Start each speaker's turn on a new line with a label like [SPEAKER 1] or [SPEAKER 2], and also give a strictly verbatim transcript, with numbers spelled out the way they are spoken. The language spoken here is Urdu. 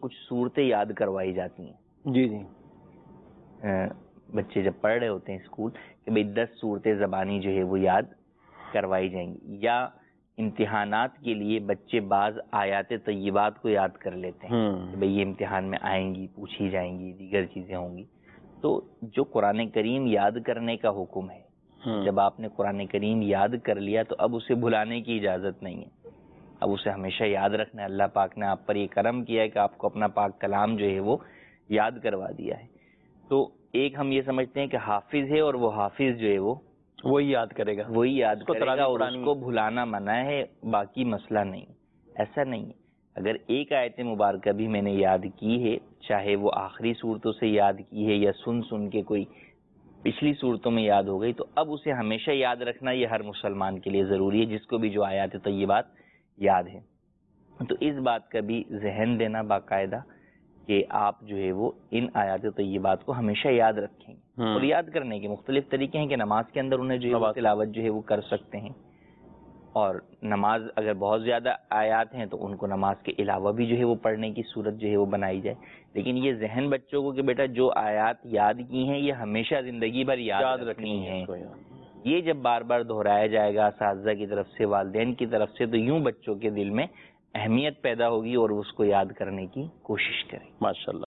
[SPEAKER 1] کچھ صورتیں یاد کروائی جاتی ہیں.
[SPEAKER 2] جی جی.
[SPEAKER 1] بچے جب پڑھ رہے ہوتے ہیں اسکول کہ بھئی دس صورتیں زبانی جو ہے وہ یاد کروائی جائیں گی، یا امتحانات کے لیے بچے بعض آیات طیبات کو یاد کر لیتے ہیں کہ بھئی یہ امتحان میں آئیں گی، پوچھی جائیں گی، دیگر چیزیں ہوں گی. تو جو قرآن کریم یاد کرنے کا حکم ہے، جب آپ نے قرآن کریم یاد کر لیا تو اب اسے بھلانے کی اجازت نہیں ہے، اب اسے ہمیشہ یاد رکھنا ہے. اللہ پاک نے آپ پر یہ کرم کیا ہے کہ آپ کو اپنا پاک کلام جو ہے وہ یاد کروا دیا ہے. تو ایک ہم یہ سمجھتے ہیں کہ حافظ ہے اور وہ حافظ جو ہے وہ
[SPEAKER 2] وہی یاد کرے گا،
[SPEAKER 1] وہی یاد کرے گا اور اس کو بھلانا منع ہے، باقی مسئلہ نہیں. ایسا نہیں ہے. اگر ایک آیت مبارکہ بھی میں نے یاد کی ہے، چاہے وہ آخری صورتوں سے یاد کی ہے یا سن سن کے کوئی پچھلی صورتوں میں یاد ہو گئی، تو اب اسے ہمیشہ یاد رکھنا یہ ہر مسلمان کے لیے ضروری ہے جس کو بھی جو آیات طیبات یاد ہے. تو اس بات کا بھی ذہن دینا باقاعدہ کہ آپ جو ہے وہ ان آیات طیبات کو ہمیشہ یاد رکھیں. اور یاد کرنے کے مختلف طریقے ہیں کہ نماز کے اندر انہیں جو ہے وہ تلاوت جو ہے وہ کر سکتے ہیں، اور نماز اگر بہت زیادہ آیات ہیں تو ان کو نماز کے علاوہ بھی جو ہے وہ پڑھنے کی صورت جو ہے وہ بنائی جائے. لیکن یہ ذہن بچوں کو کہ بیٹا جو آیات یاد کی ہیں یہ ہمیشہ زندگی بھر یاد رکھنی ہیں، یہ جب بار بار دہرایا جائے گا اساتذہ کی طرف سے، والدین کی طرف سے، تو یوں بچوں کے دل میں اہمیت پیدا ہوگی اور اس کو یاد کرنے کی کوشش کریں.
[SPEAKER 2] ماشاءاللہ.